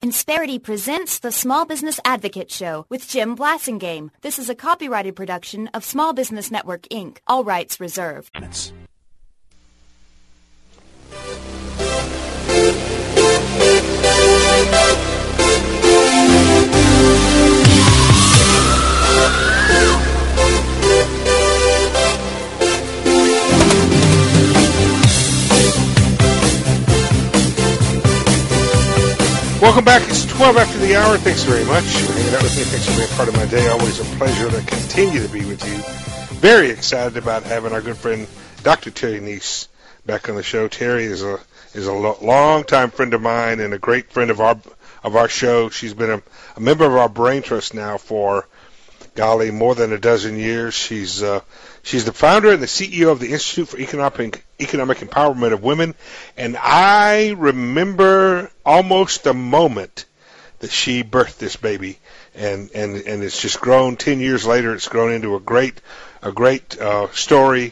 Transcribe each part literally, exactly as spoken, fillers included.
Insperity presents the Small Business Advocate Show with Jim Blasingame. This is a copyrighted production of Small Business Network, Incorporated. All rights reserved. Welcome back. It's twelve after the hour. Thanks very much for hanging out with me. Thanks for being a part of my day. Always a pleasure to continue to be with you. Very excited about having our good friend Doctor Terry Neese back on the show. Terry is a is a lo- long-time friend of mine and a great friend of our of our show. She's been a, a member of our Brain Trust now for, golly, more than a dozen years. She's uh, she's the founder and the C E O of the Institute for Economic Economic Empowerment of Women, and I remember almost the moment that she birthed this baby, and, and, and it's just grown. Ten years later, it's grown into a great a great uh, story,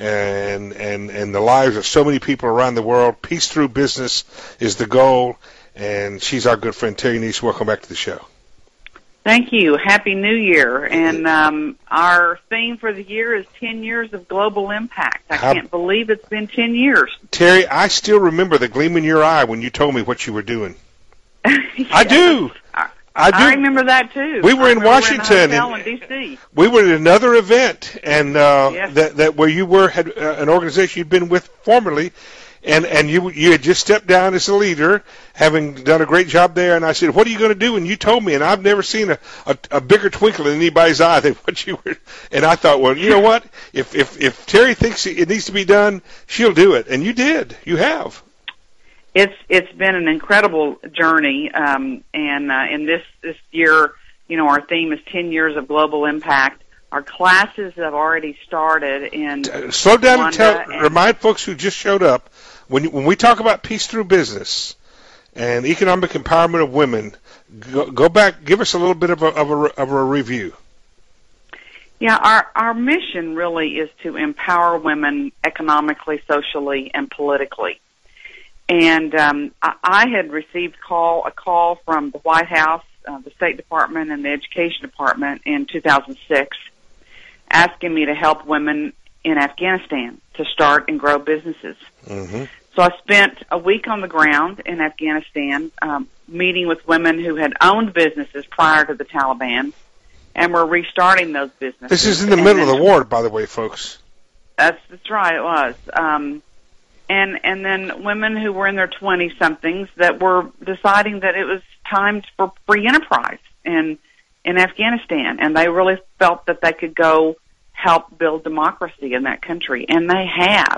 and and and the lives of so many people around the world. Peace through business is the goal, and she's our good friend Terry Neese. Welcome back to the show. Thank you. Happy New Year. And um, our theme for the year is ten years of global impact. I How, can't believe it's been ten years. Terry, I still remember the gleam in your eye when you told me what you were doing. Yes. I do. I, I do. I remember that, too. We were I in Washington. In, and, in D C We were at another event, and uh, yes. that, that where you were had uh, an organization you'd been with formerly, and, and you you had just stepped down as a leader, having done a great job there. And I said, "What are you going to do?" And you told me, and I've never seen a, a, a bigger twinkle in anybody's eye than what you were. And I thought, well, you know what? If if if Terry thinks it needs to be done, she'll do it. And you did. You have. It's it's been an incredible journey, um, and uh, in this this year, you know, our theme is ten years of global impact. Our classes have already started in. Uh, slow down Rwanda and tell. and remind folks who just showed up when you, when we talk about peace through business and economic empowerment of women. Go, go back. Give us a little bit of a of a, of a review. Yeah, our our mission really is to empower women economically, socially, and politically. And um, I, I had received call a call from the White House, uh, the State Department, and the Education Department in two thousand six, asking me to help women in Afghanistan to start and grow businesses. Mm-hmm. So I spent a week on the ground in Afghanistan, um, meeting with women who had owned businesses prior to the Taliban, and were restarting those businesses. This is in the and middle then, of the war, by the way, folks. That's that's right. It was. Um, And and then women who were in their twenty-somethings that were deciding that it was time for free enterprise in in Afghanistan, and they really felt that they could go help build democracy in that country, and they have.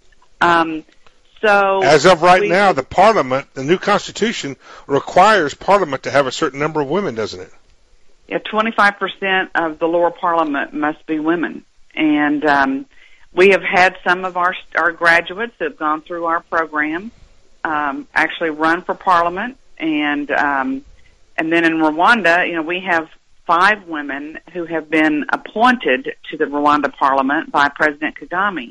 Um, so as of right we, now, the Parliament, the new Constitution, requires Parliament to have a certain number of women, doesn't it? Yeah, twenty-five percent of the lower Parliament must be women, and um, we have had some of our our graduates that have gone through our program um, actually run for Parliament, and um, and then in Rwanda, you know, we have five women who have been appointed to the Rwanda Parliament by President Kagame.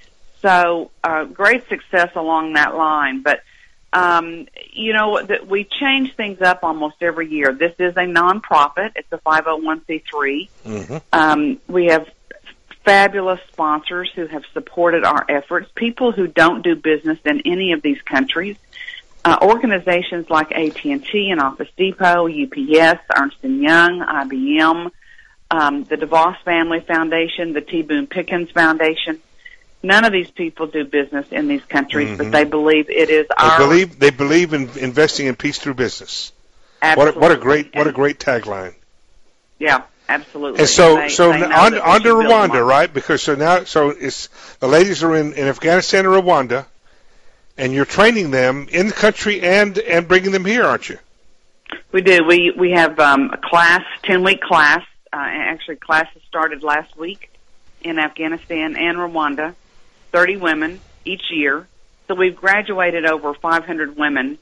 So uh, great success along that line, but um, you know that we change things up almost every year. This is a nonprofit; it's a five oh one c three. Mm-hmm. Um, we have fabulous sponsors who have supported our efforts, people who don't do business in any of these countries, uh, organizations like A T and T and Office Depot, U P S, Ernst and Young, I B M, um, the DeVos Family Foundation, the T. Boone Pickens Foundation. None of these people do business in these countries, mm-hmm. but they believe it is they our... Believe, they believe in investing in peace through business. Absolutely. What a, what a great what a great tagline. Yeah. Absolutely. And so, they, so they on, on to Rwanda, right? right? Because so now, so it's the ladies are in, in Afghanistan or Rwanda, and you're training them in the country and and bringing them here, aren't you? We do. We we have um, a class, ten week class. Uh, actually, classes started last week in Afghanistan and Rwanda. Thirty women each year. So we've graduated over five hundred women.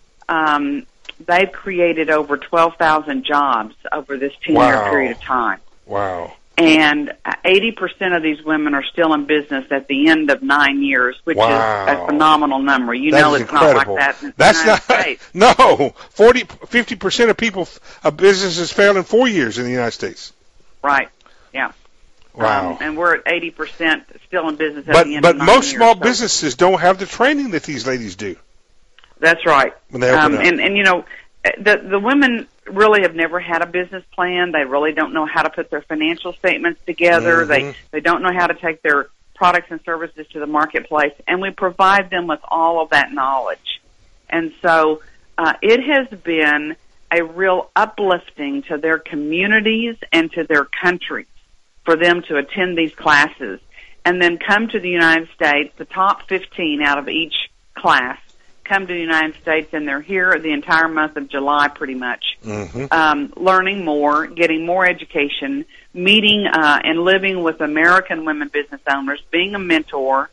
Um, They've created over twelve thousand jobs over this ten-year wow. period of time. Wow. And eighty percent of these women are still in business at the end of nine years, which wow. is a phenomenal number. You that know it's incredible. not like that in the That's United not, States. No, forty, fifty percent of people, of businesses fail in four years in the United States. Right, yeah. Wow. Um, and we're at eighty percent still in business at but, the end but of nine most years. small so. businesses don't have the training that these ladies do. That's right. When they open um, up. And, and, you know, the, the women really have never had a business plan. They really don't know how to put their financial statements together. Mm-hmm. They they don't know how to take their products and services to the marketplace, and we provide them with all of that knowledge. And so uh, it has been a real uplifting to their communities and to their countries for them to attend these classes and then come to the United States. The top fifteen out of each class come to the United States, and they're here the entire month of July pretty much, mm-hmm. um, learning more, getting more education, meeting uh, and living with American women business owners, being a mentor,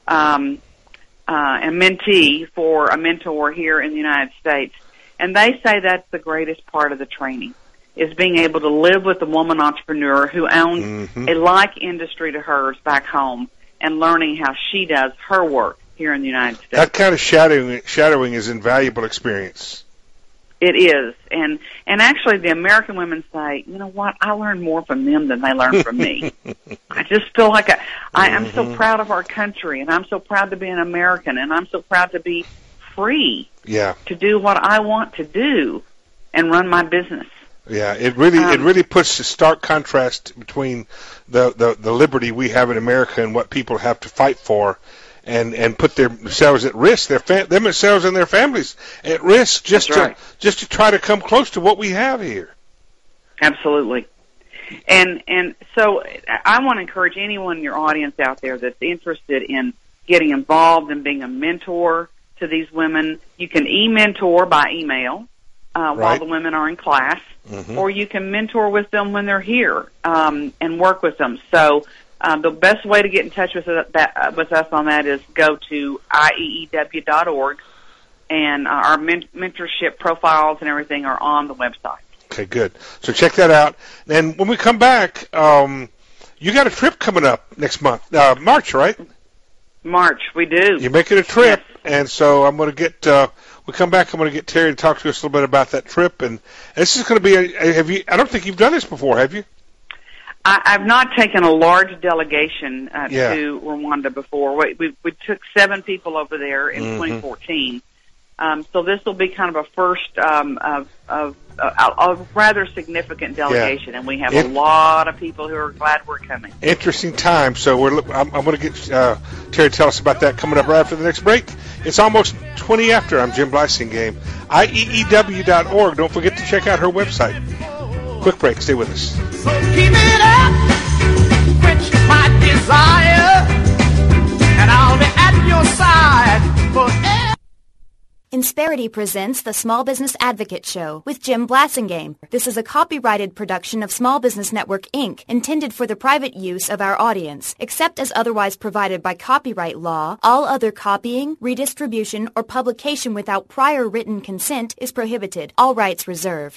um, uh, a mentee for a mentor here in the United States. And they say that's the greatest part of the training, is being able to live with a woman entrepreneur who owns mm-hmm. a like industry to hers back home and learning how she does her work here in the United States. That kind of shadowing, shadowing is invaluable experience. It is. And and actually the American women say, you know what, I learn more from them than they learn from me. I just feel like I, I, I'm so proud of our country, and I'm so proud to be an American, and I'm so proud to be free yeah. to do what I want to do and run my business. Yeah, it really Um, it really puts a stark contrast between the, the, the liberty we have in America and what people have to fight for, and, and put their- themselves at risk, their fa- them themselves and their families at risk just That's to right. just to try to come close to what we have here. Absolutely. And and so I want to encourage anyone in your audience out there that's interested in getting involved and being a mentor to these women. You can e-mentor by email uh, while Right. the women are in class, Mhm. or you can mentor with them when they're here um, and work with them. So um, the best way to get in touch with that uh, with us on that is go to I E E W dot org, and uh, our men- mentorship profiles and everything are on the website. Okay, good. So check that out. And when we come back, um, you got a trip coming up next month, uh, March, right? March, we do. You're making a trip, Yes. and so I'm going to get. Uh, we come back. I'm going to get Terry to talk to us a little bit about that trip, and this is going to be. A, have you? I don't think you've done this before, have you? I, I've not taken a large delegation uh, Yeah. to Rwanda before. We, we we took seven people over there in Mhm. twenty fourteen. Um, so this will be kind of a first um, of, of uh, a, a rather significant delegation, and we have It- a lot of people who are glad we're coming. Interesting time. So we're. I'm, I'm going to get uh, Terry to tell us about that coming up right after the next break. It's almost twenty after. I'm Jim Blasingame. I E E W dot org. Don't forget to check out her website. Quick break. Stay with us. So keep it up, quench my desire, and I'll be at your side forever. Insperity presents the Small Business Advocate Show with Jim Blasingame. This is a copyrighted production of Small Business Network, Incorporated, intended for the private use of our audience. Except as otherwise provided by copyright law, all other copying, redistribution, or publication without prior written consent is prohibited. All rights reserved.